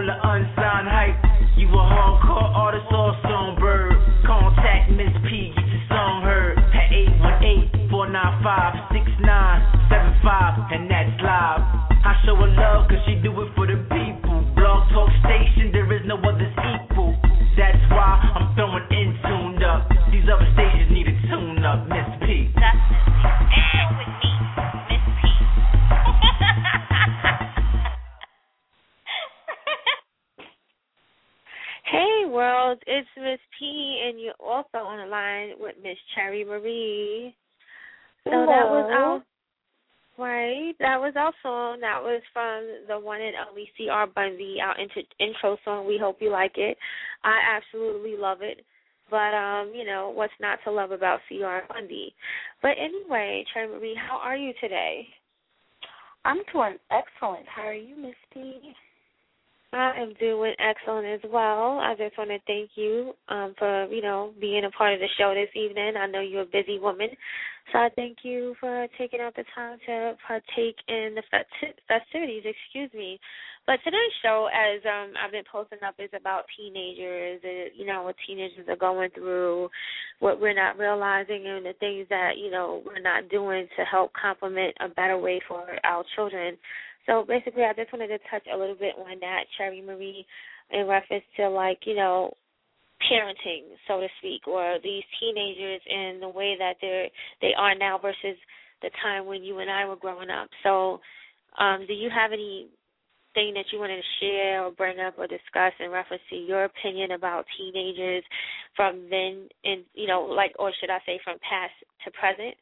the unsigned hype. You a hardcore artist or songbird? Contact Miss P, get your song heard at 818-495-6975, and that's live. I show her love cause she do it for the people. Blog Talk Station, there is no others equal. That's why I'm throwing in tuned up. These other stations need a tune up, Miss P. And with me, Miss P. Hey world, it's Miss P, and you're also on the line with Miss Cherry Marie. So Hello. that was our that was our song. That was from the one and only C.R. Bundy, our intro song. We hope you like it. I absolutely love it. But what's not to love about C.R. Bundy? But anyway, Cherry Marie, how are you today? I'm doing excellent. How are you, Miss P? I am doing excellent as well. I just want to thank you for, being a part of the show this evening. I know you're a busy woman, so I thank you for taking out the time to partake in the festivities, But today's show, as I've been posting up, is about teenagers, what teenagers are going through, what we're not realizing, and the things that, we're not doing to help complement a better way for our children. So basically, I just wanted to touch a little bit on that, Cherry Marie, in reference to, parenting, so to speak, or these teenagers in the way that they are now versus the time when you and I were growing up. So do you have anything that you wanted to share or bring up or discuss in reference to your opinion about teenagers from then, and or should I say from past to present?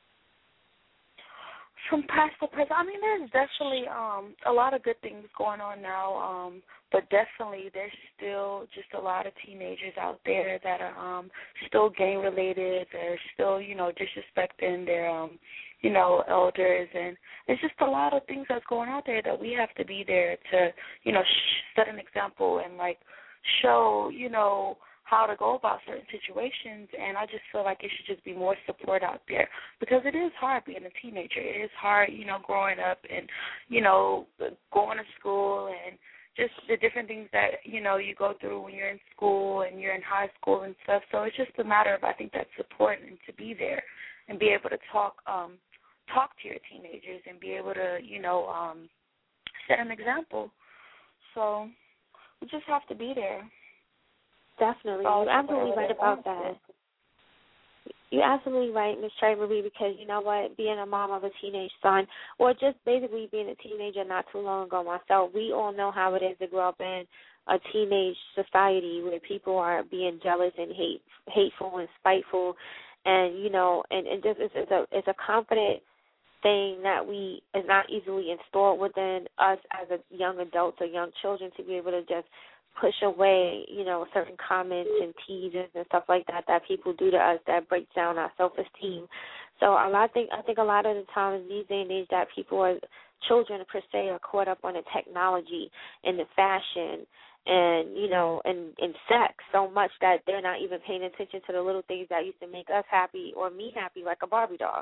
From past to present, I mean, there's definitely a lot of good things going on now, but definitely there's still just a lot of teenagers out there that are still gang-related. They're still, disrespecting their, elders, and it's just a lot of things that's going out there that we have to be there to, set an example and, show, how to go about certain situations, and I just feel like it should just be more support out there because it is hard being a teenager. It is hard, growing up and, going to school and just the different things that, you go through when you're in school and you're in high school and stuff. So it's just a matter of, I think, that support and to be there and be able to talk to your teenagers and be able to, set an example. So we just have to be there. Definitely. You're absolutely right about that. You're absolutely right, Ms. Cherry Marie, because you know what, being a mom of a teenage son, or just basically being a teenager not too long ago myself, we all know how it is to grow up in a teenage society where people are being jealous and hateful and spiteful, and and just it's a confident thing that is not easily installed within us as a young adults or young children to be able to just push away, certain comments and teases and stuff like that people do to us that breaks down our self-esteem. So I think a lot of the times these days and age that children per se are caught up on the technology and the fashion and, and sex so much that they're not even paying attention to the little things that used to make us happy or me happy, like a Barbie doll.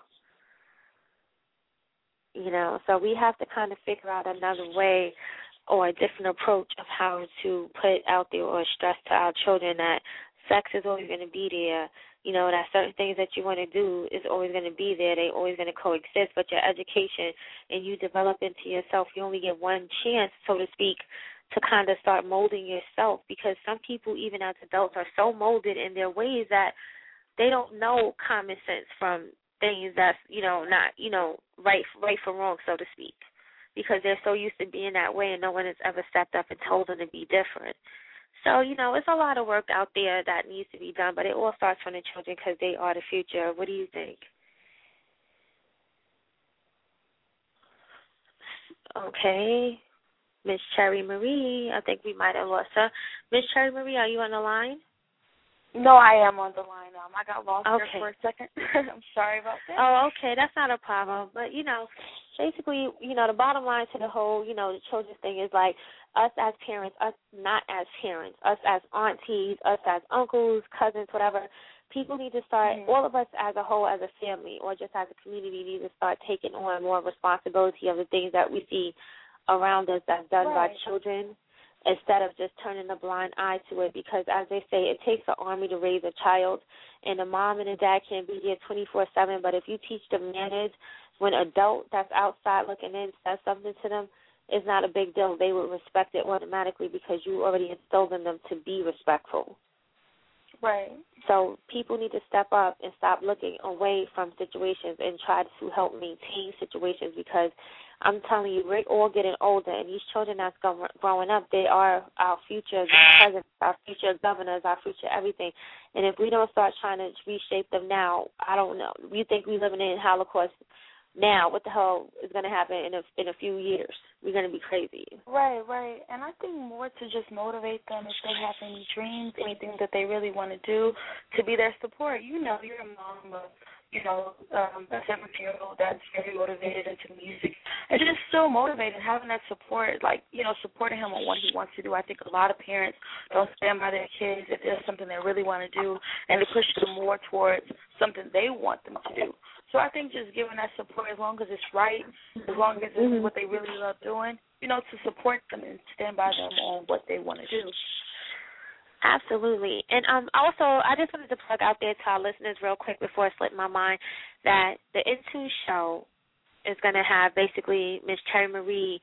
So we have to kind of figure out another way or a different approach of how to put out there or stress to our children that sex is always going to be there, that certain things that you want to do is always going to be there. They're always going to coexist, but your education and you develop into yourself, you only get one chance, so to speak, to kind of start molding yourself because some people, even as adults, are so molded in their ways that they don't know common sense from things that's, not, right for wrong, so to speak, because they're so used to being that way and no one has ever stepped up and told them to be different. So, it's a lot of work out there that needs to be done, but it all starts from the children because they are the future. What do you think? Okay. Miss Cherry Marie, I think we might have lost her. Miss Cherry Marie, are you on the line? No, I am on the line. I got lost there for a second. I'm sorry about that. Oh, okay. That's not a problem. But, basically, the bottom line to the whole, the children's thing is like us as parents, us not as parents, us as aunties, us as uncles, cousins, whatever. People need to start, all of us as a whole, as a family, or just as a community, need to start taking on more responsibility of the things that we see around us that's done by children. instead of just turning a blind eye to it, because, as they say, it takes an army to raise a child, and a mom and a dad can be there 24/7, but if you teach them manners, when an adult that's outside looking in says something to them, it's not a big deal. They will respect it automatically because you already instilled in them to be respectful. Right. So people need to step up and stop looking away from situations and try to help maintain situations, because I'm telling you, we're all getting older, and these children that's growing up, they are our future presidents, our future governors, our future everything. And if we don't start trying to reshape them now, I don't know. You think we're living in Holocaust now? What the hell is going to happen in a few years? We're going to be crazy. Right, right. And I think more to just motivate them if they have any dreams, anything that they really want to do, to be their support. You know, you're a mom of, a 17-year-old that's very motivated into music. And just so motivated, having that support, supporting him on what he wants to do. I think a lot of parents don't stand by their kids if there's something they really want to do, and they push them more towards something they want them to do. So I think just giving that support, as long as it's right, as long as it's what they really love doing, to support them and stand by them on what they want to do. Absolutely. And also, I just wanted to plug out there to our listeners real quick before it slipped my mind that the Intune show is going to have basically Miss Cherry Marie,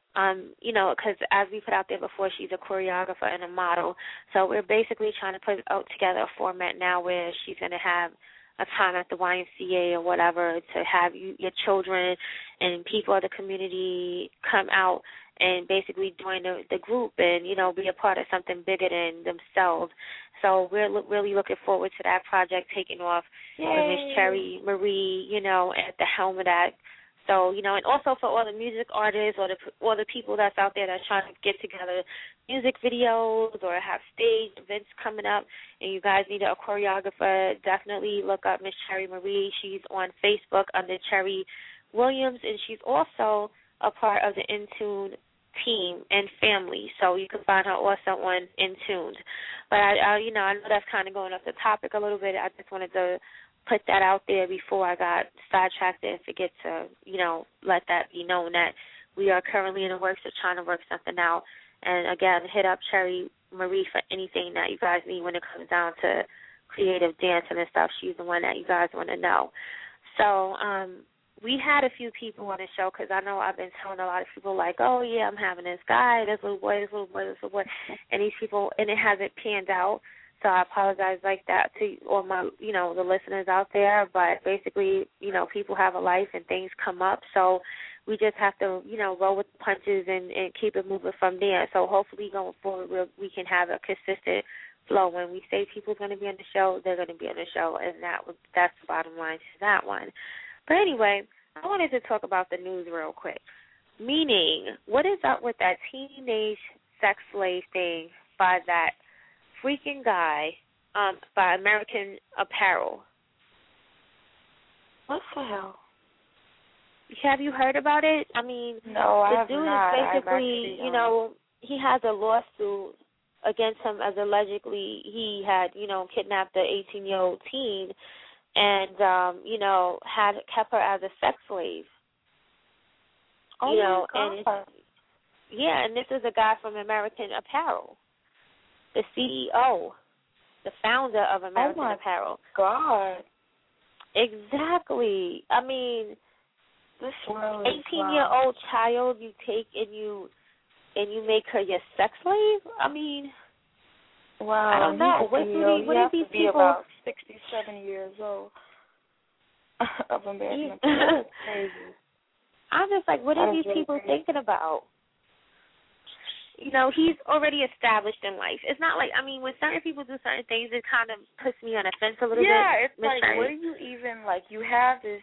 because as we put out there before, she's a choreographer and a model. So we're basically trying to put out together a format now where she's going to have a time at the YMCA or whatever to have your children and people of the community come out and basically join the group and, be a part of something bigger than themselves. So we're really looking forward to that project taking off with Miss Cherry Marie, at the helm of that. So, and also for all the music artists or the people that's out there that's trying to get together music videos or have stage events coming up, and you guys need a choreographer, definitely look up Miss Cherry Marie. She's on Facebook under Cherry Williams, and she's also a part of the Intune team and family. So you can find her also on Intune. But, I know that's kind of going off the topic a little bit. I just wanted to put that out there before I got sidetracked and forget to, let that be known that we are currently in the works of trying to work something out. And, again, hit up Cherry Marie for anything that you guys need when it comes down to creative dancing and stuff. She's the one that you guys want to know. So we had a few people on the show because I know I've been telling a lot of people, like, oh, yeah, I'm having this guy, this little boy, and these people, and it hasn't panned out. So I apologize like that to all my, the listeners out there. But basically, people have a life and things come up. So we just have to, roll with the punches and keep it moving from there. So hopefully going forward we can have a consistent flow. When we say people's going to be on the show, they're going to be on the show. And that's the bottom line to that one. But anyway, I wanted to talk about the news real quick. Meaning, what is up with that teenage sex slave thing by that freaking guy by American Apparel? What the hell? Have you heard about it? I mean, no, I have not. The dude is basically, he has a lawsuit against him as allegedly he had, kidnapped the 18-year-old teen and, had kept her as a sex slave. Oh, my God. And this is a guy from American Apparel, the CEO, the founder of American Apparel. Oh, my God. Exactly. I mean, this world 18-year-old child you take and you make her your sex slave? I mean, wow. I don't know. What do these people? About 67 years old of American Apparel. Crazy. I'm just like, what are these people thinking about? He's already established in life. It's not like, when certain people do certain things, it kind of puts me on a fence a little bit. Yeah, it's like, what do you even, you have this,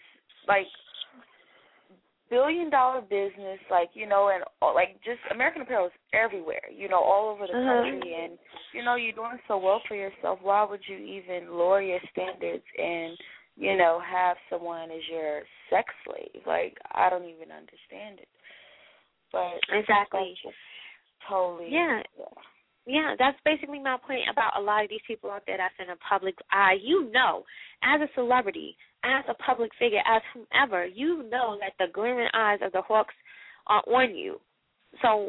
billion-dollar business, and, just American Apparel is everywhere, all over the country, and, you're doing so well for yourself. Why would you even lower your standards and, have someone as your sex slave? I don't even understand it. But exactly. Totally. Yeah, that's basically my point about a lot of these people out there that's in a public eye. As a celebrity, as a public figure, as whomever, that the glaring eyes of the hawks are on you. So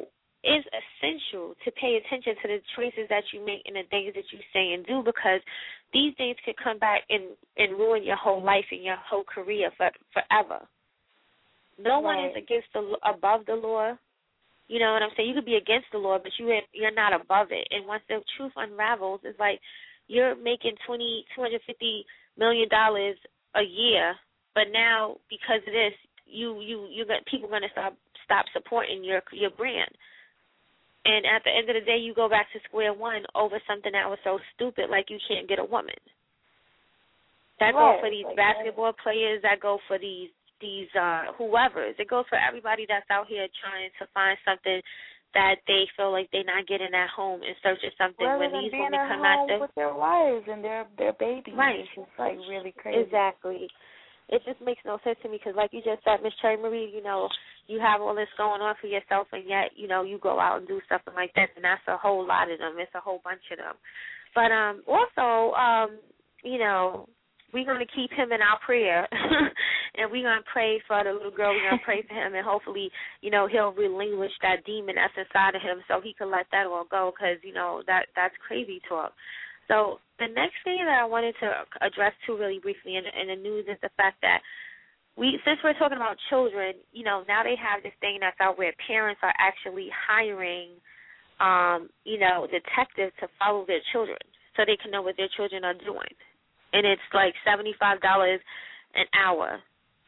is essential to pay attention to the choices that you make and the things that you say and do, because these things could come back and ruin your whole life and your whole career forever. No one is against above the law. You know what I'm saying? You could be against the law, but you're not above it. And once the truth unravels, it's like you're making $250 million a year, but now because of this, you got people going to stop supporting your brand. And at the end of the day, you go back to square one over something that was so stupid, like you can't get a woman. That goes for these basketball players. That go for these whoever's. It goes for everybody that's out here trying to find something that they feel like they're not getting at home in search of something. Rather when than these being women at come home out with their wives and their babies. Right. It's just like really crazy. Exactly. It just makes no sense to me because, like you just said, Miss Cherry Marie, you know, you have all this going on for yourself, and yet, you know, you go out and do something like this, and that's a whole lot of them. It's a whole bunch of them. But also, you know, we're going to keep him in our prayer, and we're going to pray for the little girl. We're going to pray for him, and hopefully, you know, he'll relinquish that demon that's inside of him so he can let that all go because, you know, that's crazy talk. So the next thing that I wanted to address too really briefly in the news is the fact that since we're talking about children, you know, now they have this thing that's out where parents are actually hiring, you know, detectives to follow their children so they can know what their children are doing. And it's like $75 an hour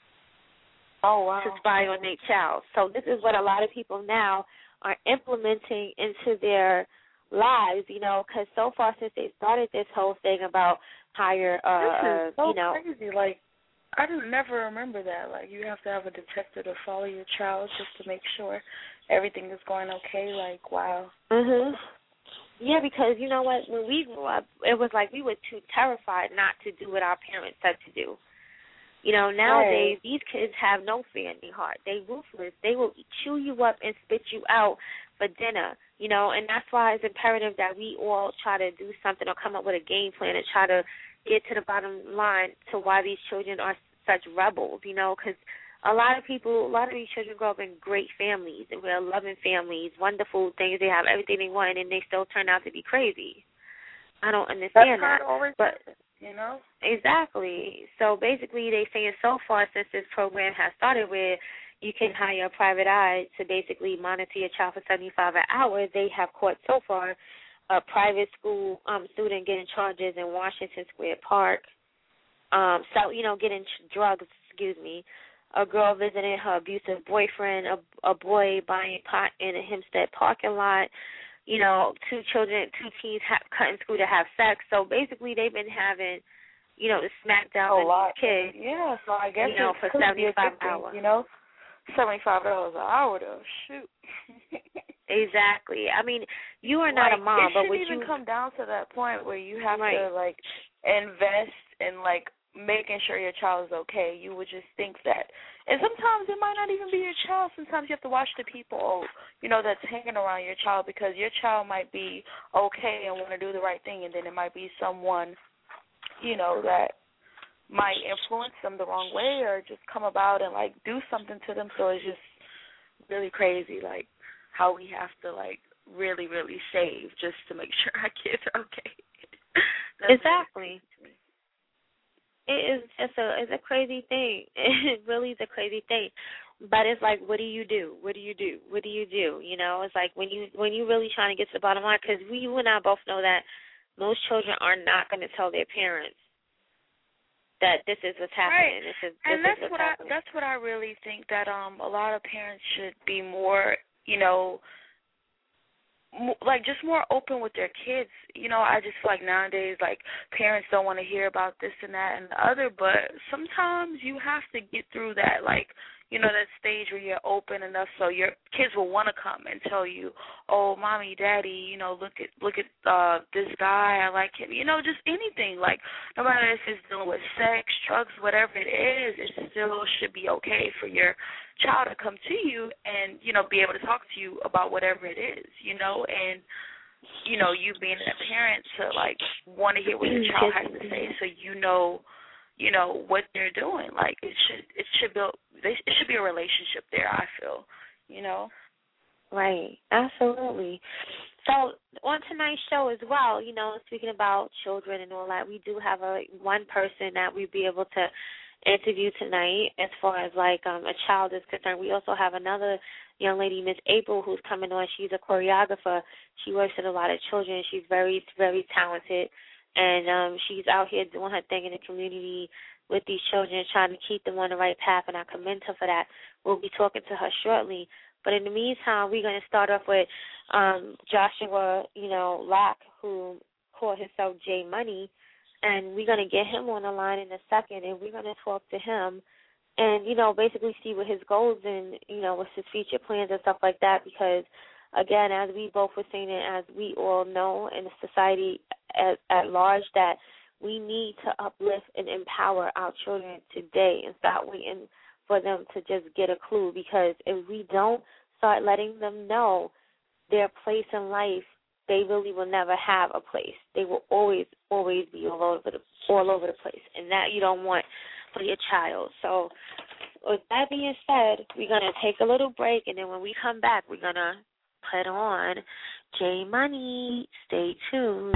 to spy on their child. So this is what a lot of people now are implementing into their lives, you know, because so far since they started this whole thing about hire, this is so you know. crazy. Like, I never remember that. Like, you have to have a detective to follow your child just to make sure everything is going okay. Like, wow. Mhm. Yeah, because you know what? When we grew up, it was like we were too terrified not to do what our parents said to do. You know, nowadays these kids have no fear in their heart. They ruthless. They will chew you up and spit you out for dinner. You know, and that's why it's imperative that we all try to do something or come up with a game plan and try to get to the bottom line to why these children are such rebels. You know, because a lot of these children grow up in great families and we're loving families, wonderful things. They have everything they want, and they still turn out to be crazy. I don't understand that. But you know? Exactly. So basically they're saying so far since this program has started where you can hire a private eye to basically monitor your child for $75 an hour, they have caught so far a private school student getting charges in Washington Square Park. So, you know, getting drugs, a girl visiting her abusive boyfriend, a boy buying pot in a Hempstead parking lot, you know, two teens cutting school to have sex. So basically they've been having, you know, the smackdown on these kids. Yeah, so I guess, you know, for $75 an hour. You know, $75 an hour though. Shoot. Exactly. I mean, you are not a mom, but would you... It shouldn't even come down to that point where you have to, like, invest in, like, making sure your child is okay. You would just think that. And sometimes it might not even be your child. Sometimes you have to watch the people, you know, that's hanging around your child, because your child might be okay and want to do the right thing, and then it might be someone, you know, that might influence them the wrong way or just come about and, like, do something to them. So it's just really crazy, like, how we have to, like, really, really save just to make sure our kids are okay. Exactly. It's a crazy thing. It really is a crazy thing. But it's like, what do you do? What do you do? What do you do? You know, it's like when you really trying to get to the bottom line, because you and I both know that most children are not going to tell their parents that this is what's happening. Right. That's what I really think, that a lot of parents should be more, you know, like just more open with their kids. You know, I just feel like nowadays, like, parents don't want to hear about this and that and the other, but sometimes you have to get through that, like, you know, that stage where you're open enough so your kids will want to come and tell you, oh, mommy, daddy, you know, look at this guy, I like him. You know, just anything. Like, no matter if it's dealing with sex, drugs, whatever it is, it still should be okay for your child to come to you and, you know, be able to talk to you about whatever it is, you know, and, you know, you being a parent to, like, want to hear what your child has to say so you know what they're doing. Like, it should be a relationship there, I feel, you know. Right. Absolutely. So on tonight's show as well, you know, speaking about children and all that, we do have one person that we'd be able to interview tonight as far as like a child is concerned. We also have another young lady, Miss April, who's coming on. She's a choreographer. She works with a lot of children. She's very, very talented, and she's out here doing her thing in the community with these children, trying to keep them on the right path, and I commend her for that. We'll be talking to her shortly. But in the meantime, we're going to start off with Joshua, Locke, who called himself J Money, and we're going to get him on the line in a second, and we're going to talk to him and, basically see what his goals and, what's his future plans and stuff like that, because, again, as we both were saying and as we all know in the society at large, that we need to uplift and empower our children today and stop waiting for them to just get a clue, because if we don't start letting them know their place in life, they really will never have a place. They will always be all over the place, and that you don't want for your child. So with that being said, we're going to take a little break, and then when we come back, we're going to put on J Money. Stay tuned.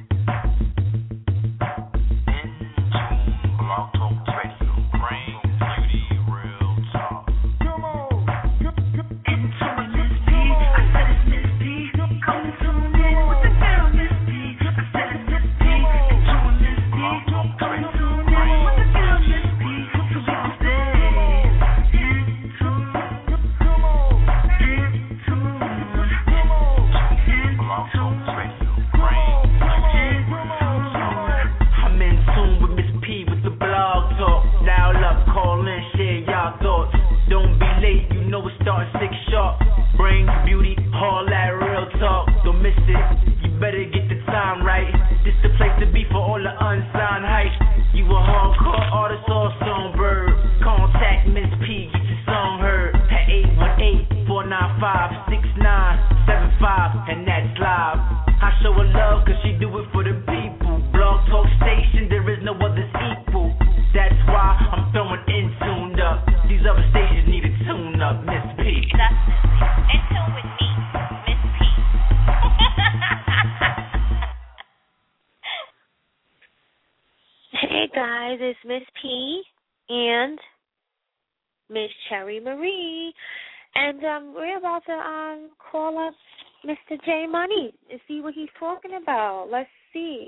It's Miss P and Miss Cherry Marie, and we're about to call up Mr. J Money and see what he's talking about. Let's see.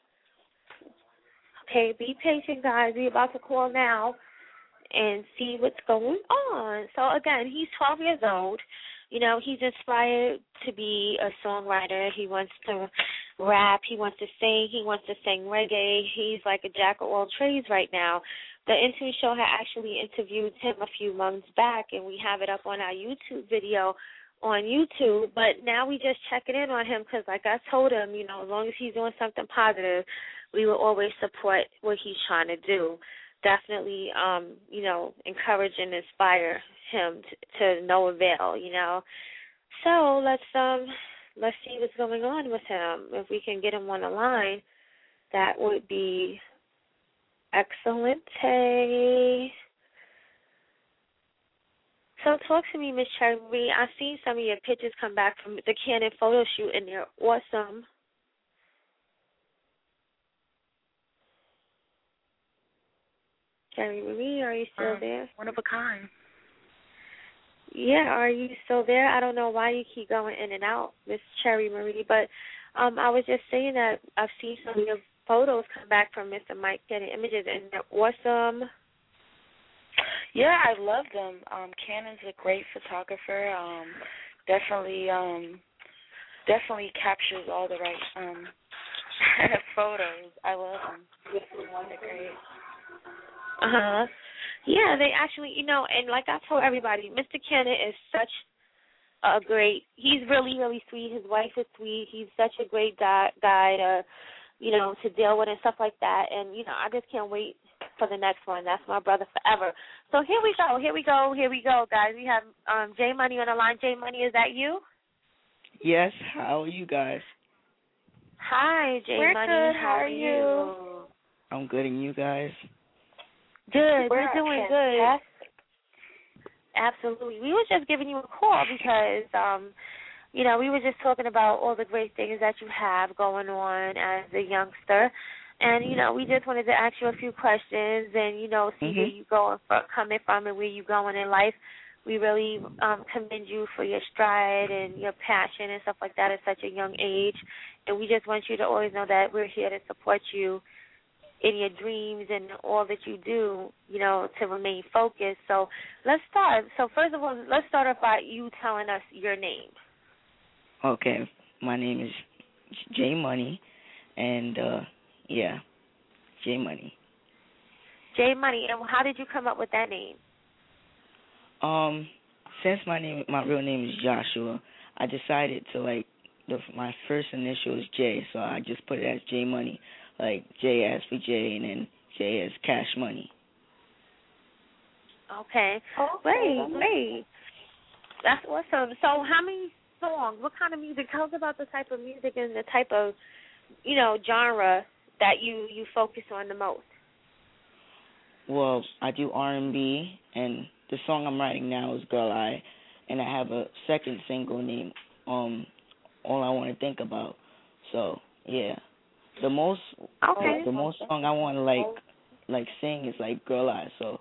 Okay, be patient, guys. We're about to call now and see what's going on. So again, he's 12 years old. He's inspired to be a songwriter. He wants to rap, he wants to sing, he wants to sing reggae. He's like a jack of all trades right now. The Intune Show had actually interviewed him a few months back, and we have it up on our YouTube video on YouTube. But now we just checking in on him because, like I told him, as long as he's doing something positive, we will always support what he's trying to do. Definitely, encourage and inspire him to no avail, So let's see what's going on with him. If we can get him on the line, that would be excellent. So talk to me, Miss Cherry. I've seen some of your pictures come back from the Canon photo shoot, and they're awesome. Cherry Marie, are you still there? One of a kind. Yeah, are you still there? I don't know why you keep going in and out, Miss Cherry Marie, but I was just saying that I've seen some of your photos come back from Mr. Mike Canon Images, and they're awesome. Yeah, I love them. Canon's a great photographer. Definitely captures all the right photos. I love them. They're great. Uh-huh. Yeah, they actually, and like I told everybody, Mr. Canon is such a great, he's really, really sweet. His wife is sweet. He's such a great guy to, to deal with and stuff like that. And, I just can't wait for the next one. That's my brother forever. So here we go, guys. We have J Money on the line. J Money, is that you? Yes, how are you guys? Hi, J Money. We're good. How are you? I'm good, and you guys? Good. We're doing good. Absolutely. We were just giving you a call because, we were just talking about all the great things that you have going on as a youngster. And, we just wanted to ask you a few questions and, see where you coming from and where you going in life. We really commend you for your stride and your passion and stuff like that at such a young age. And we just want you to always know that we're here to support you in your dreams and all that you do, to remain focused. So let's start. So first of all, let's start off by you telling us your name. Okay, my name is J Money, and J Money. J Money, and how did you come up with that name? Since my real name is Joshua, I decided to my first initial is J, so I just put it as J Money, like J as for J, and then J as Cash Money. Okay, great. That's awesome. So how many songs? What kind of music? Tell us about the type of music and the type of, genre that you focus on the most. Well, I do R&B, and the song I'm writing now is Girl I, and I have a second single named All I Want to Think About. So yeah, the most song I want to sing is Girl I. So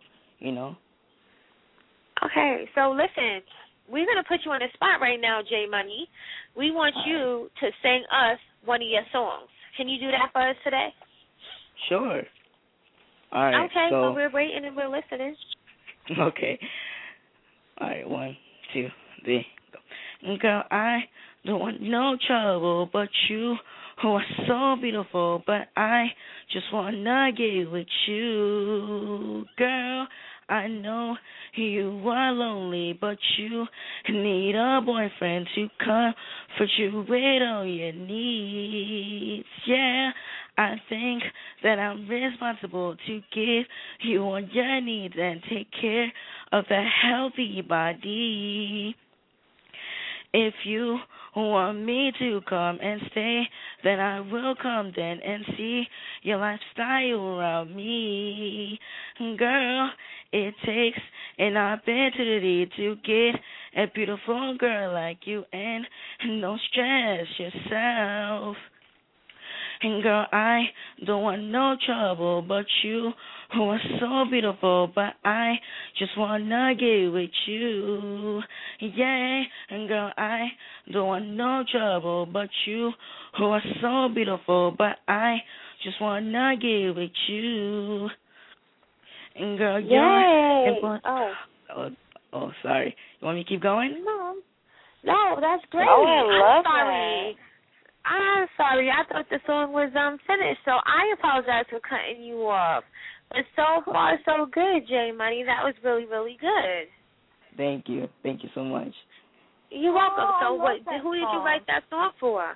Okay, so listen, we're gonna put you on the spot right now, J Money. We want you to sing us one of your songs. Can you do that for us today? Sure. All right. Okay, so well, we're waiting and we're listening. Okay. All right, 1, 2, 3, go. Girl, I don't want no trouble, but you who are so beautiful, but I just wanna get with you. Girl, I know you are lonely, but you need a boyfriend to comfort you with all your needs. Yeah, I think that I'm responsible to give you all your needs and take care of a healthy body. If you want me to come and stay, then I will come then and see your lifestyle around me. Girl, it takes an opportunity to get a beautiful girl like you, and don't stress yourself. And girl, I don't want no trouble, but you who are so beautiful, but I just wanna get with you. Yeah, and girl, I don't want no trouble, but you who are so beautiful, but I just wanna get with you. And girl, you're Oh, sorry. You want me to keep going? No, that's great. Oh, I love that. I'm sorry. I thought the song was finished, so I apologize for cutting you off. But so far, so good, J Money. That was really, really good. Thank you. Thank you so much. You're welcome. So, who did you write that song for?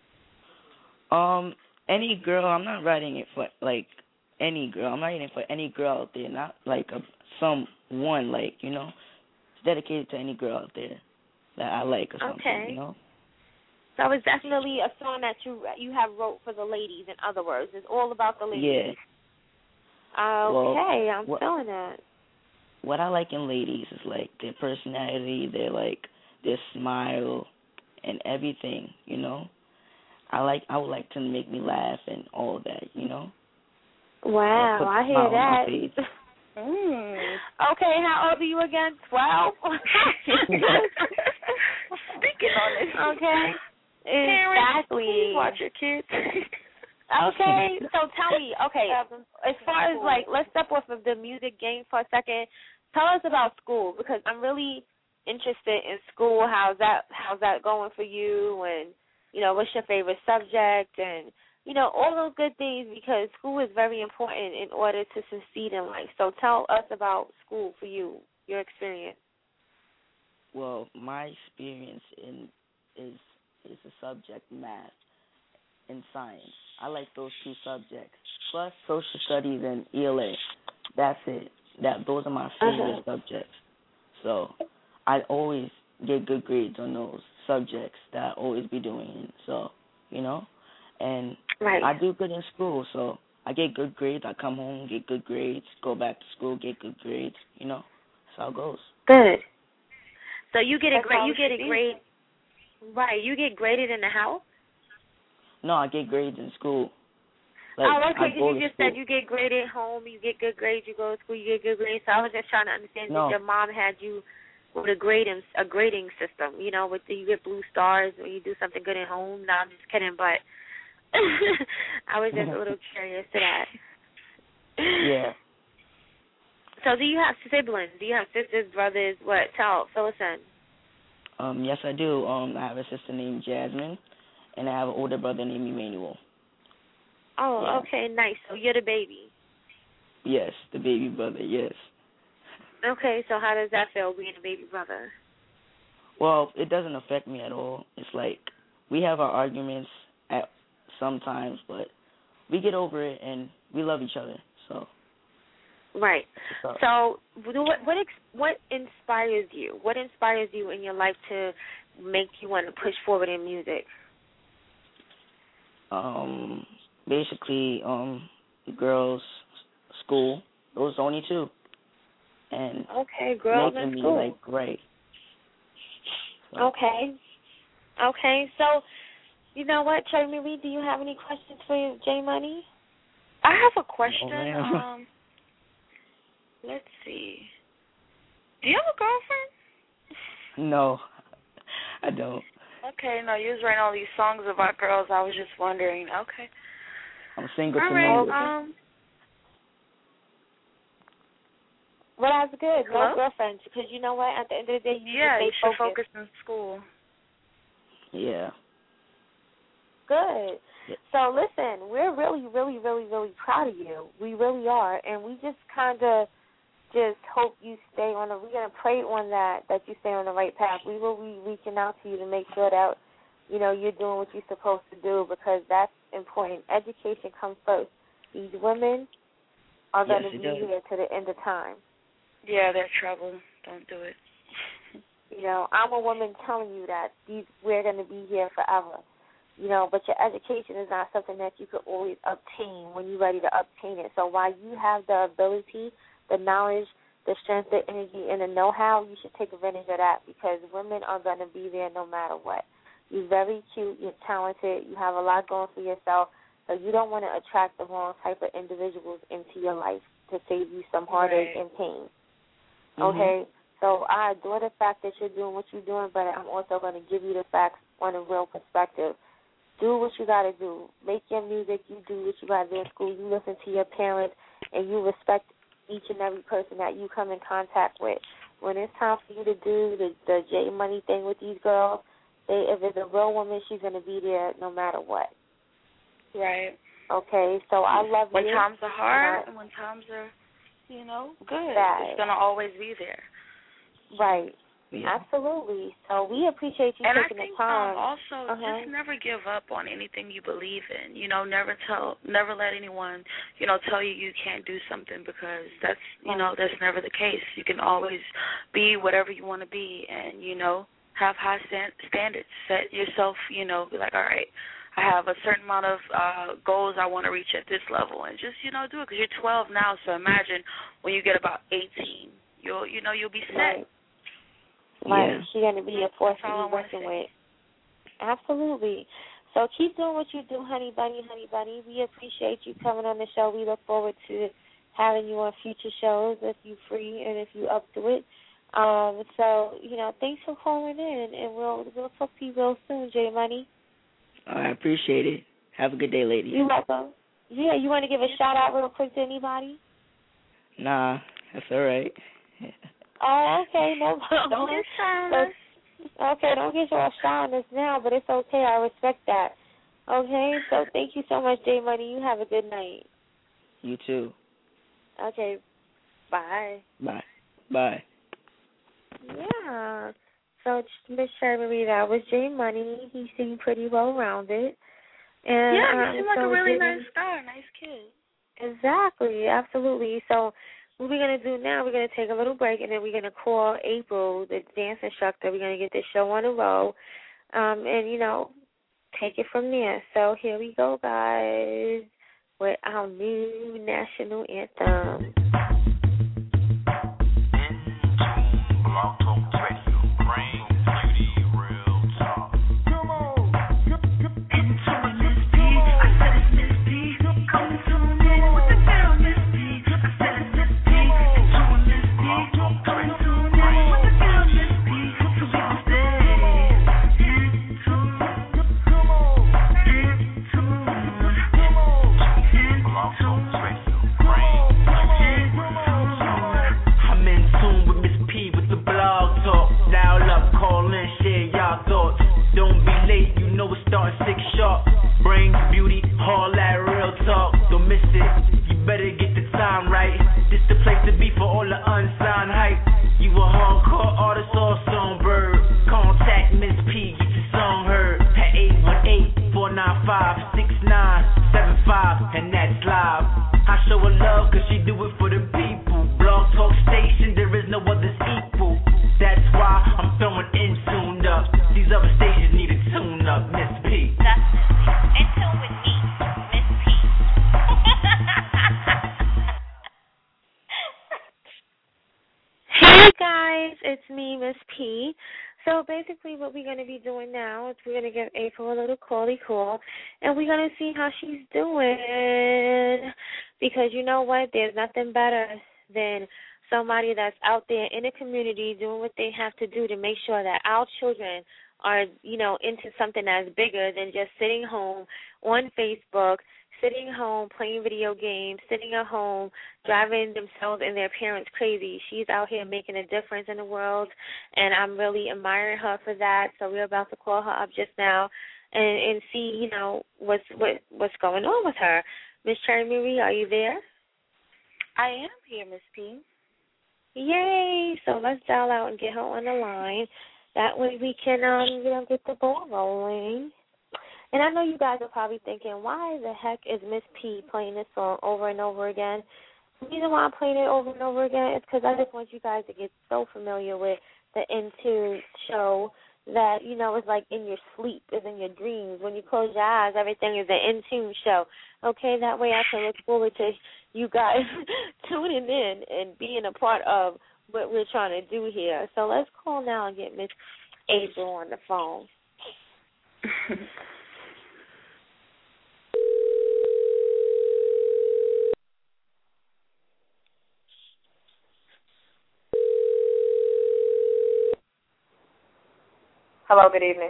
Any girl. I'm not writing it for any girl. I'm writing it for any girl out there, not someone It's dedicated to any girl out there that I like or something. Okay. So it's definitely a song that you have wrote for the ladies. In other words, it's all about the ladies. Yeah. Okay, I'm feeling that. What I like in ladies is their personality, their smile, and everything. I would like to make me laugh and all that. Wow, I hear that. Okay, how old are you again? 12. Speaking on this. Okay. Exactly. Watch your kids. Okay, so tell me, as far as let's step off of the music game for a second. Tell us about school, because I'm really interested in school. How's that going for you? And what's your favorite subject? And all those good things, because school is very important in order to succeed in life. So tell us about school for you, your experience. Well, my experience is the subject math and science. I like those two subjects, plus social studies and ELA. That's it. Those are my favorite subjects. So I always get good grades on those subjects that I always be doing. So, and right. I do good in school, so I get good grades. I come home, get good grades, go back to school, get good grades. That's how it goes. Good. So you get That's a grade. all You it get should a be. grade. Right. You get graded in the house. No, I get grades in school. Like, Oh, okay. I go You to just school. said you get graded home. You get good grades. You go to school. You get good grades. So I was just trying to understand No. if your mom had you with a grading system. You know, with you get blue stars when you do something good at home. No, I'm just kidding, but I was just a little curious to that. Yeah. So do you have siblings? Do you have sisters, brothers? What? Fill us in. Yes, I do. I have a sister named Jasmine, and I have an older brother named Emmanuel. Oh, Yeah. okay, nice. So you're the baby. Yes, the baby brother, yes. Okay, so how does that feel, being a baby brother? Well, it doesn't affect me at all. It's like we have our arguments at sometimes, but we get over it and we love each other. So. Right. So what inspires you? What inspires you in your life to make you want to push forward in music? Basically, girls, school. Those only two. And okay, girls making and me school. like great. So. Okay. So, you know what, Trey Marie, do you have any questions for J Money? I have a question. Oh, Let's see. Do you have a girlfriend? No, I don't. Okay, no, you was writing all these songs about girls. I was just wondering. Okay. I'm single all to right, mingle. Well, that's good. Hello? No girlfriends, because you know what? At the end of the day, you you stay should focus in school. Yeah. Good. Yeah. So listen, we're really, really, really, really proud of you. We really are, and we just kind of just hope you stay on we're going to pray on that you stay on the right path. We will be reaching out to you to make sure that, you know, you're doing what you're supposed to do, because that's important. Education comes first. These women are going to be here to the end of time. Yeah, they're trouble. Don't do it. You know, I'm a woman telling you that we're going to be here forever. You know, but your education is not something that you could always obtain when you're ready to obtain it. So while you have the ability, the knowledge, the strength, the energy, and the know-how, you should take advantage of that, because women are going to be there no matter what. You're very cute. You're talented. You have a lot going for yourself. So you don't want to attract the wrong type of individuals into your life to save you some heartache and pain. Okay? So I adore the fact that you're doing what you're doing, but I'm also going to give you the facts on a real perspective. Do what you got to do. Make your music. You do what you got to do in school. You listen to your parents, and you respect each and every person that you come in contact with. When it's time for you to do the J Money thing with these girls, if it's a real woman, she's going to be there no matter what. Right. Okay, so I love you. When times are hard and when times are, good, it's going to always be there. Right. Yeah. Absolutely. So we appreciate you taking the time. Also, just never give up on anything you believe in. You know, never let anyone, tell you can't do something, because that's, that's never the case. You can always be whatever you want to be, and, have high standards. Set yourself, be like, all right, I have a certain amount of goals I want to reach at this level, and just, do it, because you're 12 now, so imagine when you get about 18, you'll be set. Right. Yeah. She's going to be a force to be working with. Absolutely. So keep doing what you do, honey bunny. We appreciate you coming on the show. We look forward to having you on future shows if you're free and if you're up to it. So, thanks for calling in, and we'll talk to you real soon, J Money. I appreciate it. Have a good day, ladies. You're welcome. Yeah, you want to give a shout-out real quick to anybody? Nah, that's all right. Oh, okay, no problem. Don't get shy. Okay, don't get your shyness now, but it's okay. I respect that. Okay, so thank you so much, J Money. You have a good night. You too. Okay, bye. Bye. Yeah. So Miss Sherry, that was J Money. He seemed pretty well rounded. And yeah, he seemed like a really nice guy, nice kid. Exactly, absolutely. So what we're going to do now, we're going to take a little break, and then we're going to call April, the dance instructor. We're going to get this show on the road and, take it from there. So here we go, guys, with our new national anthem. It's me, Miss P. So basically what we're going to be doing now is we're going to give April a little call, and we're going to see how she's doing. Because you know what? There's nothing better than somebody that's out there in the community doing what they have to do to make sure that our children are, you know, into something that's bigger than just sitting home on Facebook, sitting home playing video games, sitting at home driving themselves and their parents crazy. She's out here making a difference in the world, and I'm really admiring her for that. So we're about to call her up just now and see, you know, what's going on with her. Miss Cherry Marie, are you there? I am here, Miss P. Yay! So let's dial out and get her on the line. That way we can, get the ball rolling. And I know you guys are probably thinking, why the heck is Miss P playing this song over and over again? The reason why I'm playing it over and over again is because I just want you guys to get so familiar with the Intune show that, you know, it's like in your sleep, it's in your dreams. When you close your eyes, everything is an Intune show. Okay, that way I can look forward to you guys tuning in and being a part of what we're trying to do here. So let's call now and get Miss April on the phone. Hello, good evening.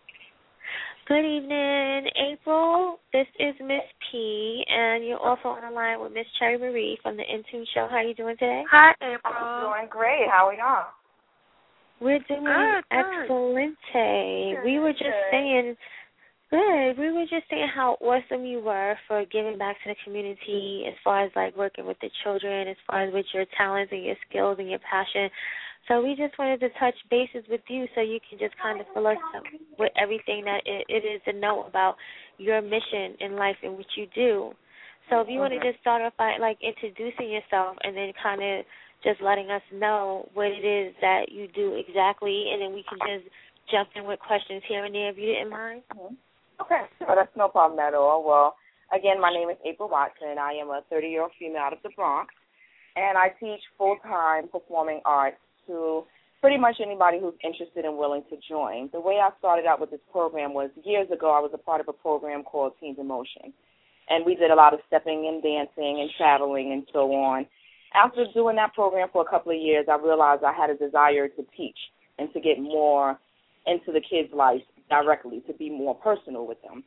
Good evening, April. This is Miss P, and you're also on the line with Miss Cherry Marie from the Intune Show. How are you doing today? Hi, April. I'm doing great. How are y'all? We're doing excellent. We were just saying, good. We were just saying how awesome you were for giving back to the community as far as, like, working with the children, as far as with your talents and your skills and your passion. So we just wanted to touch bases with you so you can just kind of fill us up with everything that it is to know about your mission in life and what you do. So if you want to just start off by, like, introducing yourself and then kind of just letting us know what it is that you do exactly, and then we can just jump in with questions here and there if you didn't mind. Okay, so that's no problem at all. Well, again, my name is April Watson. I am a 30-year-old female out of the Bronx, and I teach full-time performing arts to pretty much anybody who's interested and willing to join. The way I started out with this program was years ago. I was a part of a program called Teens in Motion, and we did a lot of stepping and dancing and traveling and so on. After doing that program for a couple of years, I realized I had a desire to teach and to get more into the kids' lives directly, to be more personal with them.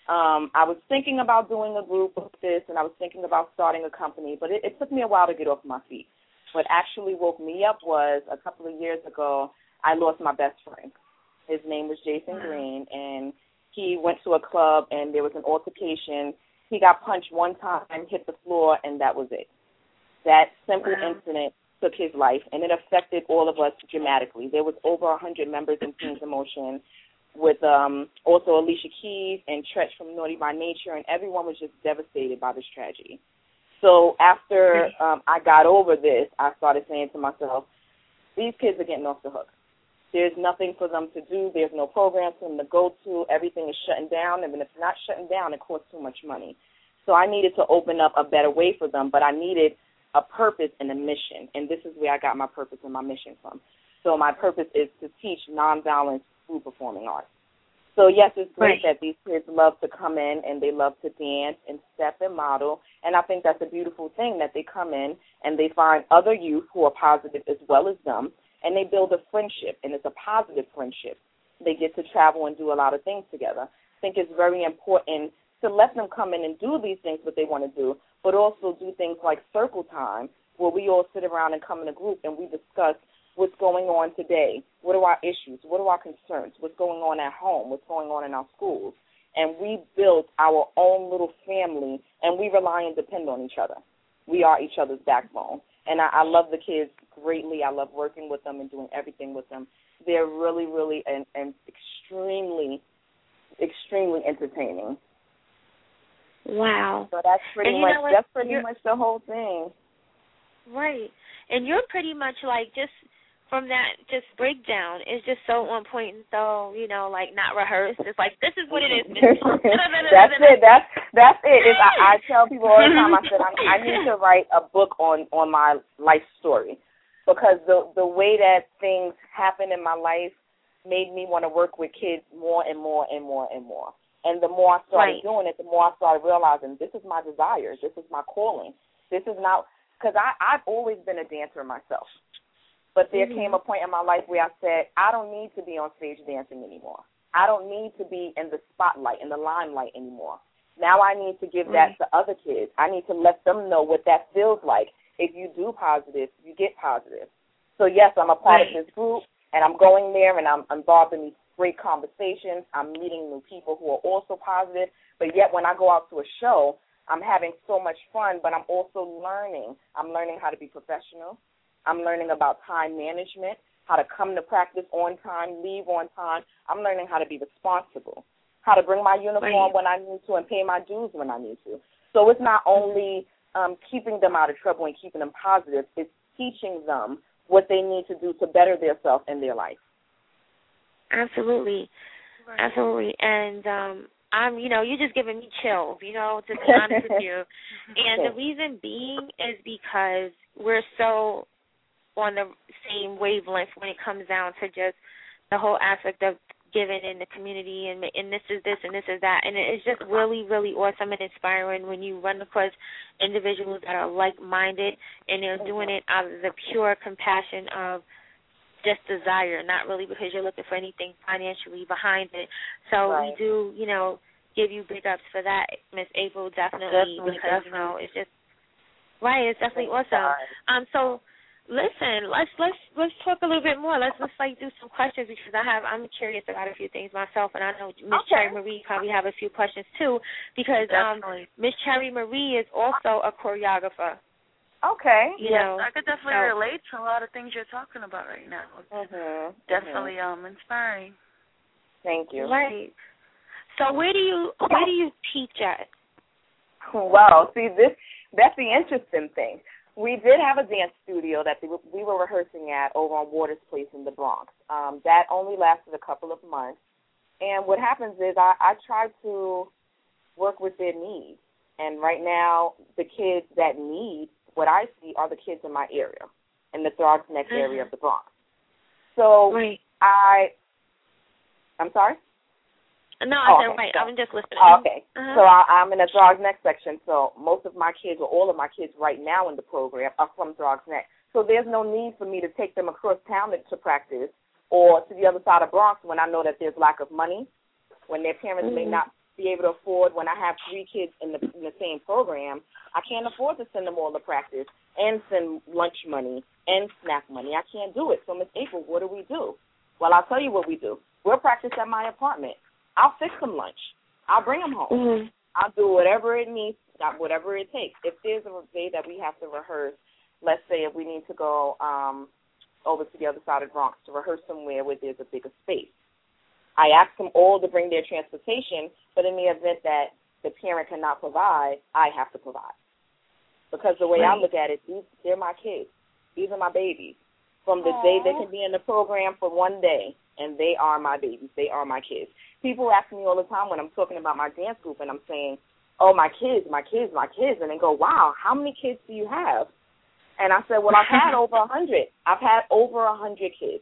I was thinking about doing a group of this, and I was thinking about starting a company, but it took me a while to get off my feet. What actually woke me up was a couple of years ago, I lost my best friend. His name was Jason Green, and he went to a club, and there was an altercation. He got punched one time, hit the floor, and that was it. That simple incident took his life, and it affected all of us dramatically. There was over 100 members in Teens in Motion with also Alicia Keys and Tretch from Naughty by Nature, and everyone was just devastated by this tragedy. So after I got over this, I started saying to myself, these kids are getting off the hook. There's nothing for them to do. There's no programs for them to go to. Everything is shutting down, and if it's not shutting down, it costs too much money. So I needed to open up a better way for them, but I needed a purpose and a mission, and this is where I got my purpose and my mission from. So my purpose is to teach nonviolent through performing arts. So, yes, it's great that these kids love to come in and they love to dance and step and model. And I think that's a beautiful thing that they come in and they find other youth who are positive as well as them, and they build a friendship, and it's a positive friendship. They get to travel and do a lot of things together. I think it's very important to let them come in and do these things what they want to do, but also do things like circle time, where we all sit around and come in a group and we discuss what's going on today, what are our issues, what are our concerns, what's going on at home, what's going on in our schools. And we build our own little family, and we rely and depend on each other. We are each other's backbone. And I love the kids greatly. I love working with them and doing everything with them. They're really, really and extremely, extremely entertaining. Wow. So that's pretty much the whole thing. Right. And you're pretty much like just from that just breakdown is just so on point and so, like not rehearsed. It's like, this is what it is. That's it. That's it. I tell people all the time, I said, I need to write a book on my life story, because the way that things happen in my life made me want to work with kids more and more and more and more. And the more I started doing it, the more I started realizing this is my desire. This is my calling. This is not, because I've always been a dancer myself. But there came a point in my life where I said, I don't need to be on stage dancing anymore. I don't need to be in the spotlight, in the limelight anymore. Now I need to give that to other kids. I need to let them know what that feels like. If you do positive, you get positive. So, yes, I'm a part of this group, and I'm going there, and I'm involved in these great conversations. I'm meeting new people who are also positive. But yet when I go out to a show, I'm having so much fun, but I'm also learning. I'm learning how to be professional. I'm learning about time management, how to come to practice on time, leave on time. I'm learning how to be responsible, how to bring my uniform when I need to and pay my dues when I need to. So it's not only keeping them out of trouble and keeping them positive, it's teaching them what they need to do to better themselves in their life. Absolutely. Absolutely. And you're just giving me chills, to be honest with you. And the reason being is because we're so on the same wavelength when it comes down to just the whole aspect of giving in the community, and this is this and this is that. And it's just really, really awesome and inspiring when you run across individuals that are like-minded and they're doing it out of the pure compassion of just desire, not really because you're looking for anything financially behind it. So we do, give you big ups for that, Miss April, definitely. Because it's just it's definitely awesome. So listen, let's talk a little bit more. Let's do some questions, because I'm curious about a few things myself, and I know Miss Cherry Marie probably have a few questions too, because Miss Cherry Marie is also a choreographer. Okay. Yes, I could definitely relate to a lot of things you're talking about right now. Definitely inspiring. Thank you. Right. So where do you teach at? Well, see, that's the interesting thing. We did have a dance studio that we were rehearsing at over on Waters Place in the Bronx. That only lasted a couple of months. And what happens is I try to work with their needs. And right now, the kids that need what I see are the kids in my area, in the Throgs Neck area of the Bronx. So I'm sorry? No, I said right. I'm just listening. Okay. So I'm in the Throgs Neck section, so most of my kids, or all of my kids right now in the program, are from Throgs Neck. So there's no need for me to take them across town to practice or to the other side of Bronx when I know that there's lack of money, when their parents may not be able to afford. When I have 3 kids in the same program, I can't afford to send them all to practice and send lunch money and snack money. I can't do it. So, Miss April, what do? Well, I'll tell you what we do. We'll practice at my apartment. I'll fix them lunch. I'll bring them home. I'll do whatever it needs, whatever it takes. If there's a day that we have to rehearse, let's say if we need to go over to the other side of the Bronx to rehearse somewhere where there's a bigger space, I ask them all to bring their transportation, but in the event that the parent cannot provide, I have to provide. Because the way I look at it, they're my kids. These are my babies. From the day they can be in the program for one day, and they are my babies. They are my kids. People ask me all the time when I'm talking about my dance group, and I'm saying, oh, my kids, and they go, wow, how many kids do you have? And I said, well, I've had over 100. I've had over 100 kids.